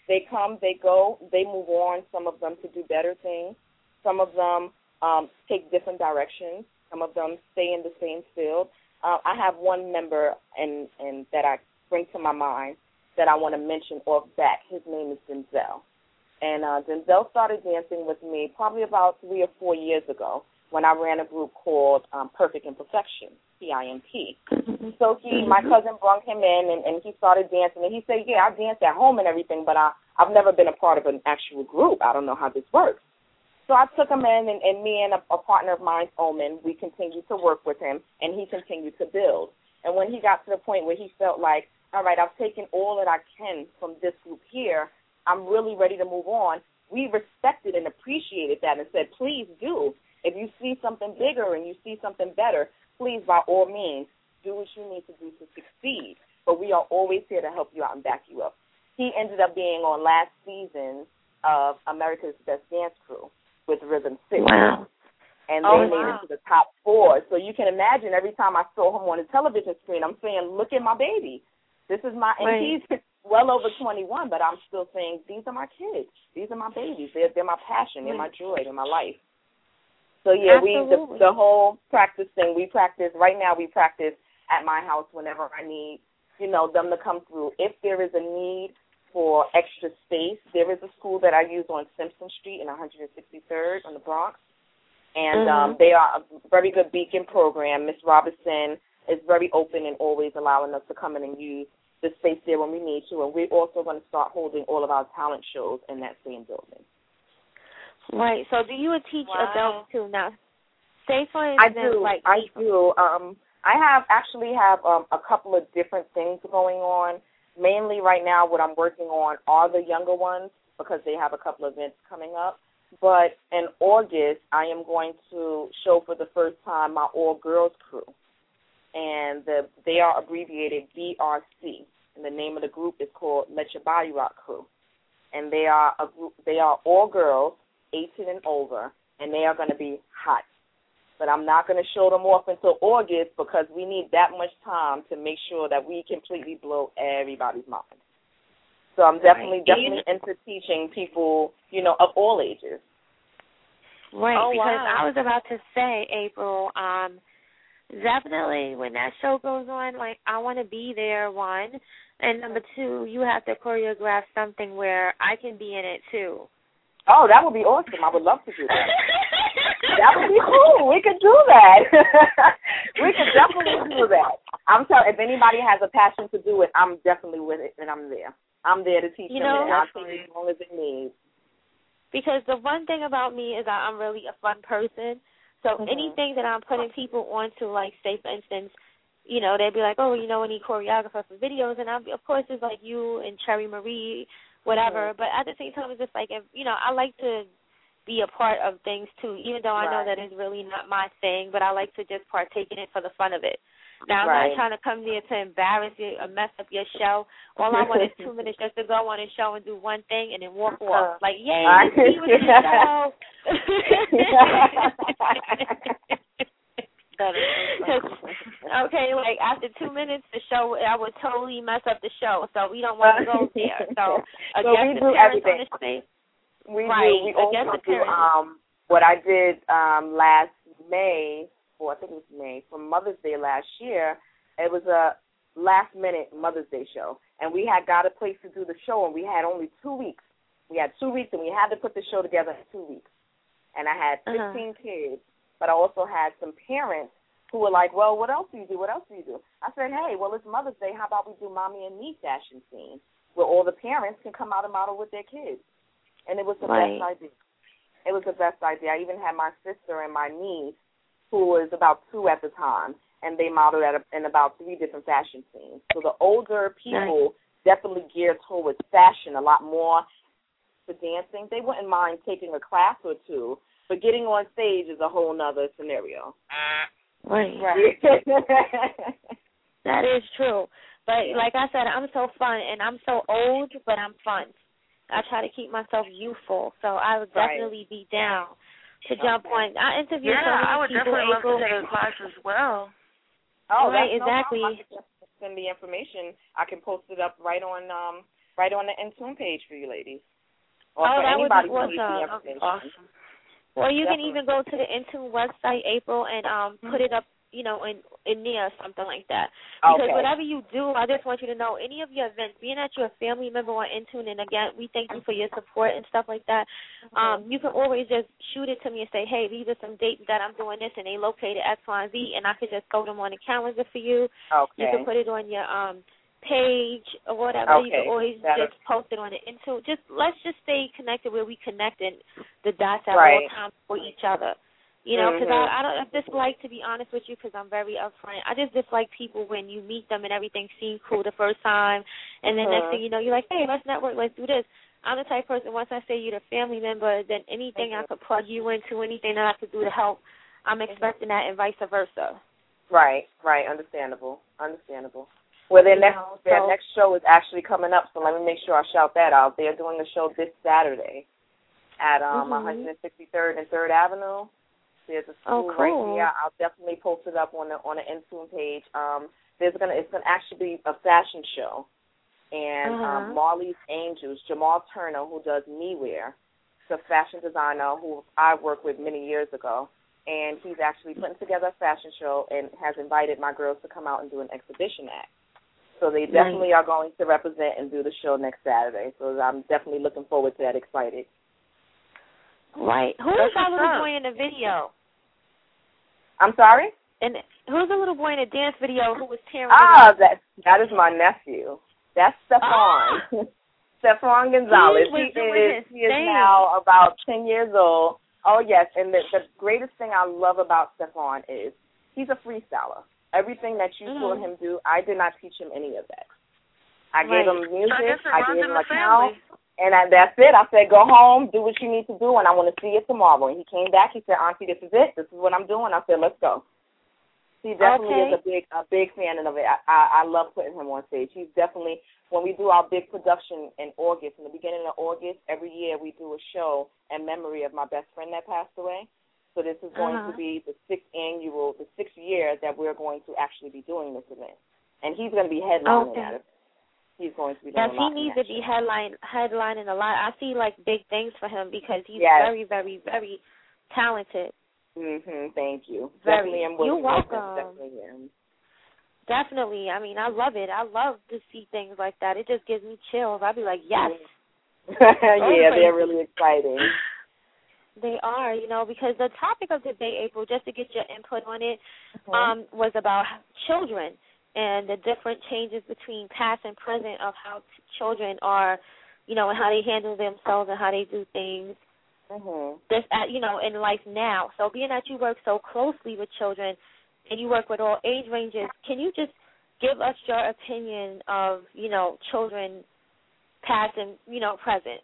They come, they go, they move on, some of them to do better things. Some of them take different directions. Some of them stay in the same field. I have one member and that I bring to my mind that I want to mention off back. His name is Denzel. And Denzel started dancing with me probably about 3 or 4 years ago when I ran a group called Perfect Imperfection, PIMP. So my cousin brought him in, and he started dancing. And he said, yeah, I dance at home and everything, but I've never been a part of an actual group. I don't know how this works. So I took him in, and me and a partner of mine, Omen, we continued to work with him, and he continued to build. And when he got to the point where he felt like, all right, I've taken all that I can from this group here, I'm really ready to move on, we respected and appreciated that and said, please do. If you see something bigger and you see something better, please, by all means, do what you need to do to succeed. But we are always here to help you out and back you up. He ended up being on last season of America's Best Dance Crew with Rhythm City. Wow. And they made it to the top 4. So you can imagine every time I saw him on the television screen, I'm saying, look at my baby. This is my, and he's well over 21, but I'm still saying, these are my kids. These are my babies. They're my passion. They're my joy. They're my life. So, yeah, the whole practice thing, we practice, right now we practice at my house whenever I need, them to come through. If there is a need for extra space, there is a school that I use on Simpson Street in 163rd in the Bronx. And they are a very good beacon program. Miss Robinson is very open and always allowing us to come in and use the space there when we need to. And we're also going to start holding all of our talent shows in that same building. Right. So do you teach adults too now? Say for I instance, do. I have a couple of different things going on. Mainly right now what I'm working on are the younger ones because they have a couple of events coming up. But in August, I am going to show for the first time my all-girls crew. And they are abbreviated BRC. And the name of the group is called Let Your Body Rock Crew. And they are a group. They are all girls, 18 and over, and they are going to be hot. But I'm not going to show them off until August because we need that much time to make sure that we completely blow everybody's mind. So I'm definitely into teaching people, of all ages. Right, because I was about to say, April, definitely when that show goes on, I want to be there, one. And number two, you have to choreograph something where I can be in it, too. Oh, that would be awesome. I would love to do that. That would be cool. We could do that. We could definitely do that. I'm telling if anybody has a passion to do it, I'm definitely with it, and I'm there. I'm there to teach them, and I'll teach as long as it needs. Because the one thing about me is that I'm really a fun person. So anything that I'm putting people onto, say, for instance, they'd be like, oh, we need choreographer for videos. And of course, it's like you and Cherry Marie, whatever. But at the same time, it's just like, I like to be a part of things, too, even though I know that it's really not my thing. But I like to just partake in it for the fun of it. Now, I'm not trying to come there to embarrass you or mess up your show. All I want is 2 minutes just to go on a show and do one thing and then walk off. Like, yay, let's see what's in the show. Okay, after 2 minutes, the show, I would totally mess up the show. So we don't want to go there. So we do everything. We do. We also do what I did last May. I think it was May, for Mother's Day last year. It was a last-minute Mother's Day show, and we had got a place to do the show, and we had only 2 weeks. We had 2 weeks, and we had to put the show together in 2 weeks. And I had 15 kids, but I also had some parents who were like, well, what else do you do? What else do you do? I said, hey, well, it's Mother's Day. How about we do Mommy and Me fashion scene where all the parents can come out and model with their kids? And it was the best idea. It was the best idea. I even had my sister and my niece, who was about 2 at the time, and they modeled in about 3 different fashion scenes. So the older people definitely geared towards fashion a lot more for dancing. They wouldn't mind taking a class or 2, but getting on stage is a whole nother scenario. Right. That is true. But like I said, I'm so fun, and I'm so old, but I'm fun. I try to keep myself youthful, so I would definitely be down to jump on. I interviewed so many people. I would definitely love to take a class as well. Oh, right, that's exactly. No problem. I can send the information. I can post it up right on right on the Intune page for you ladies. Or oh, for that would anybody be who needs the awesome. information. Awesome. Well, you Definitely. can even go to the Intune website, April, and put it up, you know, in there or something like that. Because Okay. whatever you do, I just want you to know, any of your events, being that you're a family member on Intune, and again, we thank you for your support and stuff like that, you can always just shoot it to me and say, hey, these are some dates that I'm doing this, and they located X, Y, and Z, and I could just throw them on the calendar for you. Okay. You can put it on your page or whatever. Okay. You can always just post it on the Intune. Let's just stay connected where we connecting the dots at all times for each other. You know, because I dislike, to be honest with you, because I'm very upfront. I just dislike people when you meet them and everything seems cool the first time, and then next thing you know, you're like, hey, let's network, let's do this. I'm the type of person, once I say you're a family member, then anything I could plug you into, anything that I could do to help, I'm expecting that, and vice versa. Right. Understandable. Well, their next show is actually coming up, so let me make sure I shout that out. They're doing a show this Saturday at 163rd and 3rd Avenue. There's a school right here. I'll definitely post it up on the Intune page. It's gonna actually be a fashion show, and Marley's Angels, Jamal Turner, who does Me Wear, the fashion designer who I worked with many years ago, and he's actually putting together a fashion show and has invited my girls to come out and do an exhibition act. So they definitely are going to represent and do the show next Saturday. So I'm definitely looking forward to that. Excited. Right. Who is that little boy in the video? I'm sorry? And who's the little boy in the dance video who was tearing that is my nephew. That's Stephon. Stephon Gonzalez. He is now about 10 years old. Oh, yes, and the greatest thing I love about Stephon is he's a freestyler. Everything that you saw him do, I did not teach him any of that. I gave him music, I gave him account, and that's it. I said, go home, do what you need to do, and I want to see you tomorrow. And he came back, he said, Auntie, this is it. This is what I'm doing. I said, let's go. He definitely is a big fan of it. I love putting him on stage. He's definitely, when we do our big production in August, in the beginning of August, every year we do a show in memory of my best friend that passed away. So this is going to be the sixth year that we're going to actually be doing this event. And he's going to be headlining that event. He's going to be doing a lot. He needs to be headlining a lot. I see, like, big things for him because he's very, very, very talented. Thank you. Very. Definitely. You're welcome. Definitely am. Definitely. I mean, I love it. I love to see things like that. It just gives me chills. I'll be like, yes. Yeah, they're really exciting. They are, you know, because the topic of the day, April, just to get your input on it, was about children and the different changes between past and present of how children are, you know, and how they handle themselves and how they do things. Just you know, in life now. So being that you work so closely with children and you work with all age ranges, can you just give us your opinion of, you know, children past and, you know, present?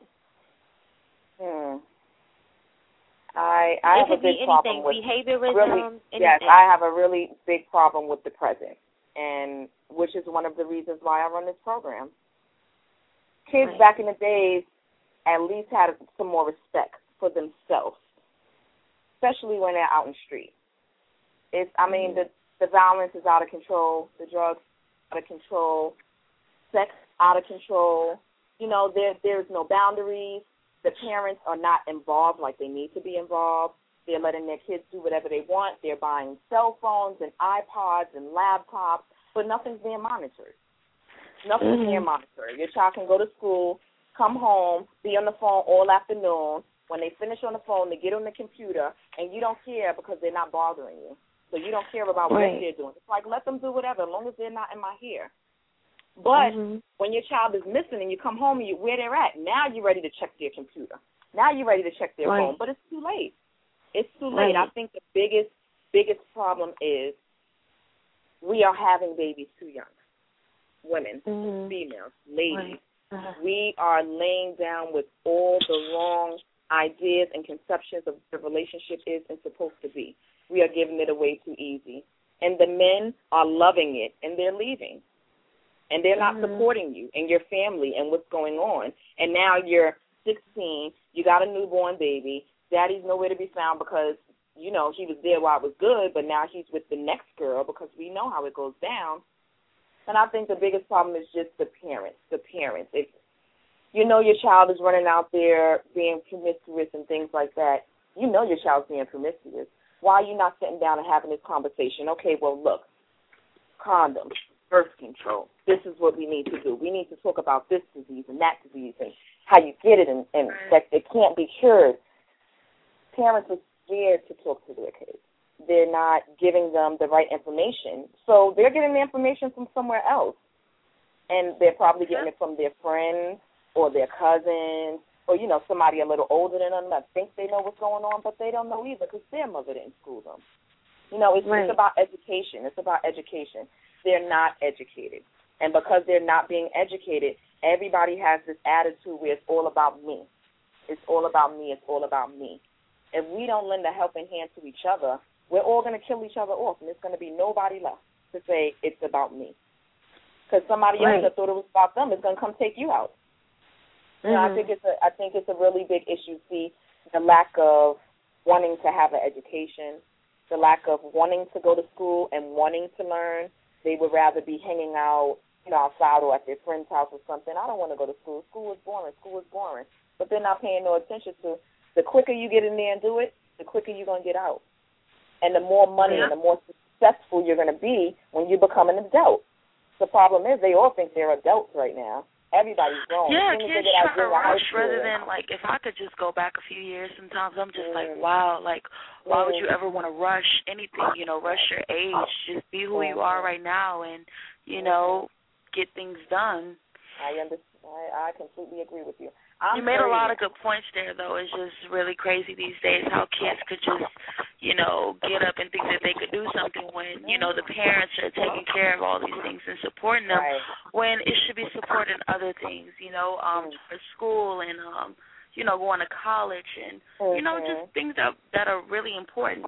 I have a big problem with behaviorism. Yes, I have a really big problem with the present, and which is one of the reasons why I run this program. Kids back in the days at least had some more respect for themselves, especially when they're out in the street. I mean, the violence is out of control, the drugs out of control, sex out of control. You know, there's no boundaries. The parents are not involved like they need to be involved. They're letting their kids do whatever they want. They're buying cell phones and iPods and laptops, but nothing's being monitored. Nothing's being monitored. Your child can go to school, come home, be on the phone all afternoon. When they finish on the phone, they get on the computer, and you don't care because they're not bothering you. So you don't care about what they're doing. It's like, let them do whatever, as long as they're not in my hair. But when your child is missing and you come home and where they're at, now you're ready to check their computer. Now you're ready to check their phone. But it's too late. It's too late. I think the biggest problem is we are having babies too young. Women, females, ladies. We are laying down with all the wrong ideas and conceptions of what the relationship is and supposed to be. We are giving it away too easy. And the men are loving it, and they're leaving. And they're not supporting you and your family and what's going on. And now you're 16, you got a newborn baby, daddy's nowhere to be found because, you know, he was there while it was good, but now he's with the next girl because we know how it goes down. And I think the biggest problem is just the parents. you know your child is running out there being promiscuous and things like that. You know your child's being promiscuous. Why are you not sitting down and having this conversation? Okay, well, look, condoms, birth control, this is what we need to do. We need to talk about this disease and that disease and how you get it and that it can't be cured. Parents are scared to talk to their kids. They're not giving them the right information. So they're getting the information from somewhere else. And they're probably getting it from their friends or their cousins or, you know, somebody a little older than them that thinks they know what's going on, but they don't know either because their mother didn't school them. You know, it's about education. It's about education. They're not educated. And because they're not being educated, everybody has this attitude where it's all about me. It's all about me. It's all about me. If we don't lend a helping hand to each other, we're all going to kill each other off, and there's going to be nobody left to say it's about me. Because somebody else that thought it was about them is going to come take you out. You know, I think it's a really big issue. See, the lack of wanting to have an education, the lack of wanting to go to school and wanting to learn. They would rather be hanging out, you know, outside or at their friend's house or something. I don't want to go to school. School is boring. School is boring. But they're not paying no attention to the quicker you get in there and do it, the quicker you're going to get out. And the more money and the more successful you're going to be when you become an adult. The problem is they all think they're adults right now. Everybody's grown. Yeah, kids try to rush rather than, like, if I could just go back a few years, sometimes I'm just like, wow, like, why would you ever want to rush anything, you know, rush your age? Just be who you are right now and, you know, get things done. I understand. I completely agree with you. You made a lot of good points there, though. It's just really crazy these days how kids could just, you know, get up and think that they could do something when, you know, the parents are taking care of all these things and supporting them when it should be supporting other things, you know, for school and, you know, going to college and, you know, just things that are really important.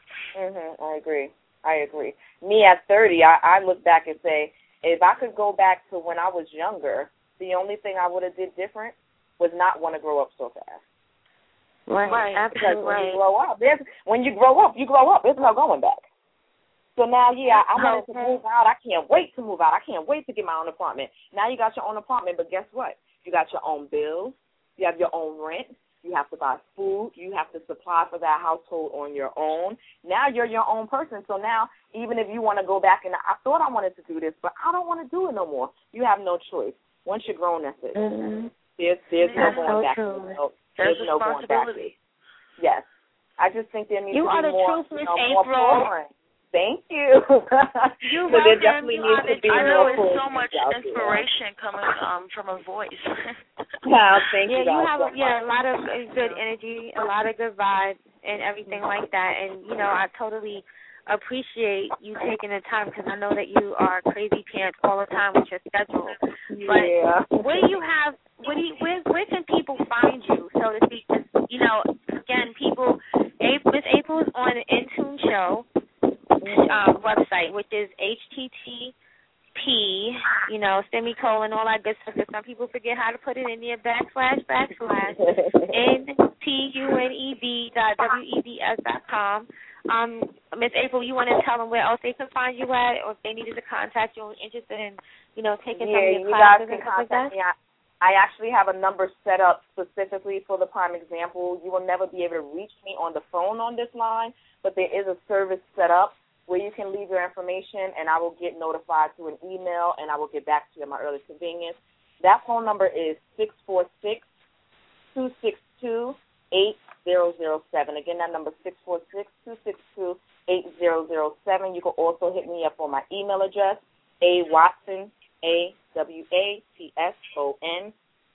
I agree. Me at 30, I look back and say, if I could go back to when I was younger, the only thing I would have did different was not want to grow up so fast. Right, absolutely right. When you grow up, There's no going back. So now, I wanted to move out. I can't wait to move out. I can't wait to get my own apartment. Now you got your own apartment, but guess what? You got your own bills. You have your own rent. You have to buy food. You have to supply for that household on your own. Now you're your own person. So now, even if you want to go back, and I thought I wanted to do this, but I don't want to do it no more. You have no choice. Once you're grown, that's it. There's no going back. There's no going back. Yes. I just think there needs to be more. You are the truth, Miss April. Thank you. You so there definitely needs to be I more. know it's so much inspiration coming from her voice. Wow, thank you. You have a lot of good energy, a lot of good vibes, and everything like that. And you know, I totally appreciate you taking the time because I know that you are crazy pants all the time with your schedule. But where do you have? Where can people find you, so to speak? You know, again, Miss April is on the Intune Show website, which is http, semicolon, all that good stuff. Because some people forget how to put it in there, // NTUNED.webs.com. Miss April, you want to tell them where else they can find you at, or if they needed to contact you and interested in, taking some of your classes and stuff like that? Me. I actually have a number set up specifically for the prime example. You will never be able to reach me on the phone on this line, but there is a service set up where you can leave your information, and I will get notified through an email, and I will get back to you at my earliest convenience. That phone number is 646-262-8007. Again, that number is 646-262-8007. You can also hit me up on my email address, awatson, AWATSON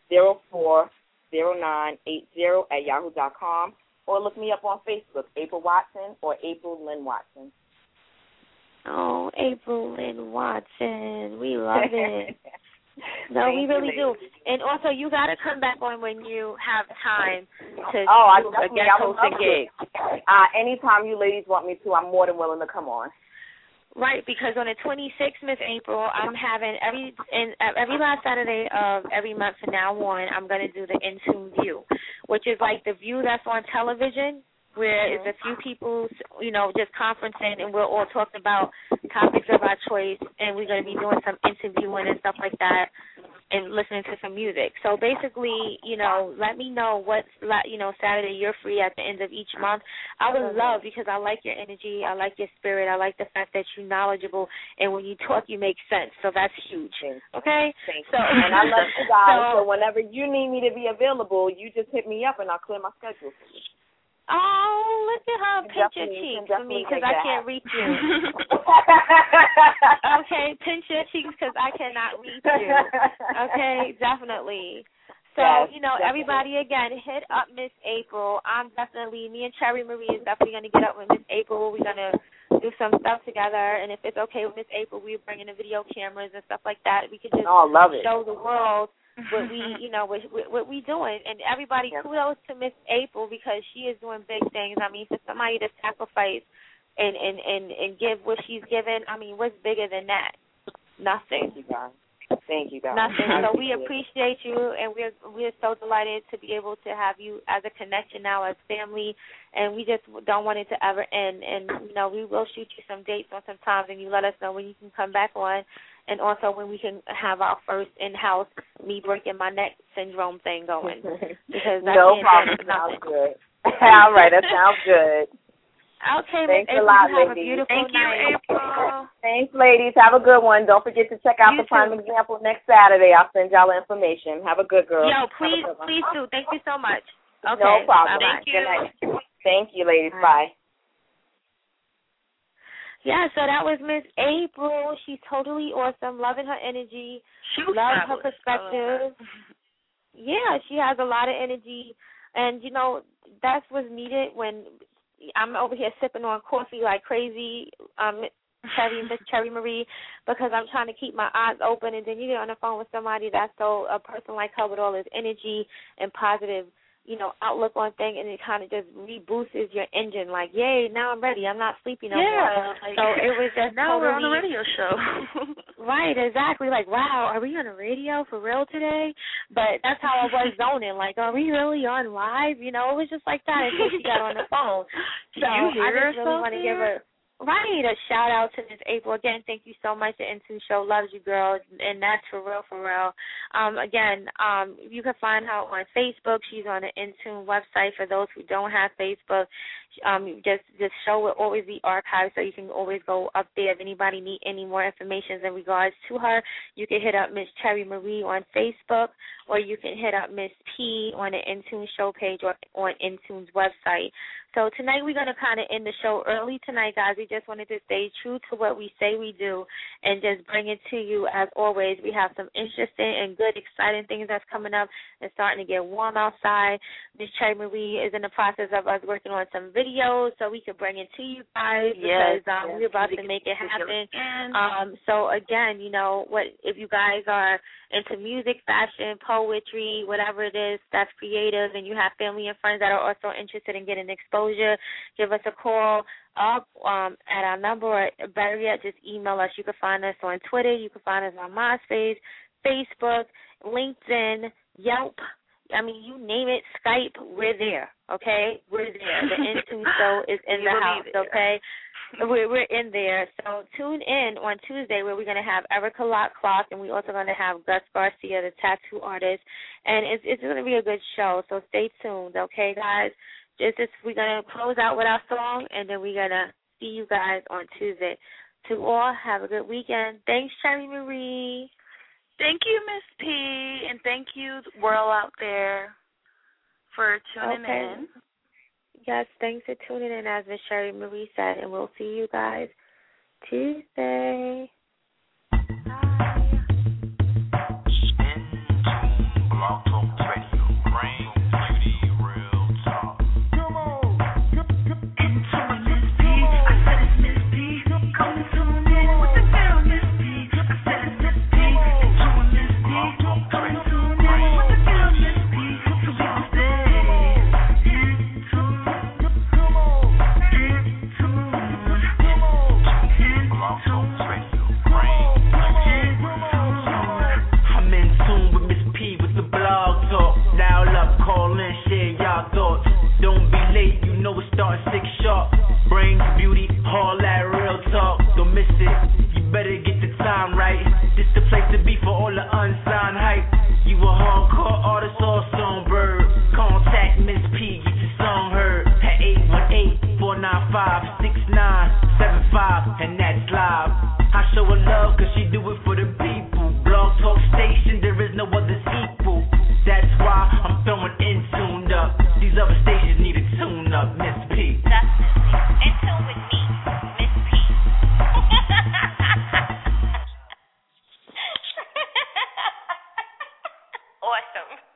040980 @yahoo.com, or look me up on Facebook, April Watson or April Lynn Watson. Oh, April Lynn Watson, we love it. No, we really do. And also, you got to come back on when you have time to get hosting gigs. Anytime you ladies want me to, I'm more than willing to come on. Right, because on the 26th, Miss April, I'm having every last Saturday of every month from now on, I'm going to do the Intune View, which is like the view that's on television, where it's a few people, just conferencing, and we're all talking about topics of our choice, and we're going to be doing some interviewing and stuff like that. and listening to some music. So basically, let me know what Saturday you're free at the end of each month. I would love, because I like your energy, I like your spirit, I like the fact that you're knowledgeable, and when you talk, you make sense. So that's huge. Okay? Thanks. So, and I love you guys. So whenever you need me to be available, you just hit me up, and I'll clear my schedule for you. Oh, look at her. Pinch your cheeks for me because I can't reach you. Okay, pinch your cheeks because I cannot reach you. Okay, definitely. So, everybody, again, hit up Miss April. Me and Cherry Marie is definitely going to get up with Miss April. We're going to do some stuff together, and if it's okay with Miss April, we're bringing the video cameras and stuff like that. We could just show the world what we, what we doing. And everybody, kudos to Miss April because she is doing big things. I mean, for somebody to sacrifice and give what she's given, I mean, what's bigger than that? Nothing. Thank you, guys. Nothing. So we appreciate you, and we're so delighted to be able to have you as a connection now as family, and we just don't want it to ever end. And, we will shoot you some dates on some times, and you let us know when you can come back on, and also when we can have our first in-house me breaking my neck syndrome thing going. Because no problem. Sounds good. All right, that sounds good. Okay, thanks April, a lot, have ladies. A beautiful night. April. Thanks, ladies. Have a good one. Don't forget to check out the Prime Example next Saturday. I'll send y'all the information. Have a good girl. Yo, please do. Thank you so much. Okay. No problem. Thank you. Good night. Thank you, ladies. Bye. Yeah, so that was Miss April. She's totally awesome. Loving her energy. Love her perspective. Yeah, she has a lot of energy. And, that's what's needed when I'm over here sipping on coffee like crazy, Miss Cherry Marie, because I'm trying to keep my eyes open. And then you get on the phone with somebody that's a person like her with all this energy and positive, outlook on things, and it kind of just reboosts your engine. Like, yay, now I'm ready. I'm not sleepy no more. So it was just now totally, we're on the radio show. Right, exactly. Like, wow, are we on the radio for real today? But that's how I was zoning. Like, are we really on live? It was just like that until she got on the phone. So I just really want to give her a shout out to Miss April. Again, thank you so much. The Intune Show loves you, girl, and that's for real, for real. Again, you can find her on Facebook. She's on the Intune website. For those who don't have Facebook, just show will always be archived, so you can always go up there. If anybody need any more information in regards to her, you can hit up Miss Cherry Marie on Facebook, or you can hit up Miss P on the Intune Show page or on Intune's website. So tonight we're going to kind of end the show early tonight, guys. We just wanted to stay true to what we say we do and just bring it to you as always. We have some interesting and good, exciting things that's coming up. It's starting to get warm outside. Miss Cherry Marie is in the process of us working on some videos so we can bring it to you guys because we're about to make it happen. So, again, if you guys are into music, fashion, poetry, whatever it is that's creative, and you have family and friends that are also interested in getting exposure, give us a call up at our number, or better yet, just email us. You can find us on Twitter. You can find us on MySpace, Facebook, LinkedIn, Yelp. I mean, you name it, Skype, we're there, okay? We're there. The Intune Show is in the house, okay? We're in there. So tune in on Tuesday where we're going to have Erica Clark, and we're also going to have Gus Garcia, the tattoo artist. And it's going to be a good show, so stay tuned, okay, guys? We're going to close out with our song, and then we're going to see you guys on Tuesday. To all, have a good weekend. Thanks, Cherry Marie. Thank you, Miss P, and thank you, world out there, for tuning in. Yes, thanks for tuning in, as Miss Cherry Marie said, and we'll see you guys Tuesday. Radio. quick, sharp. Brains, beauty, all that real talk. Don't miss it. You better get the time right. This the place to be for all the unsigned hype. You a hardcore artist or songbird? Contact Miss P, get your song heard at 818-495-6975, and that's live. I show her love 'cause she do it for the people. Blog Talk Station, there is no other equal. That's why I'm throwing in tuned up. These other stations need a tune up, Miss P. Definitely. In tune with me, Miss P. Awesome.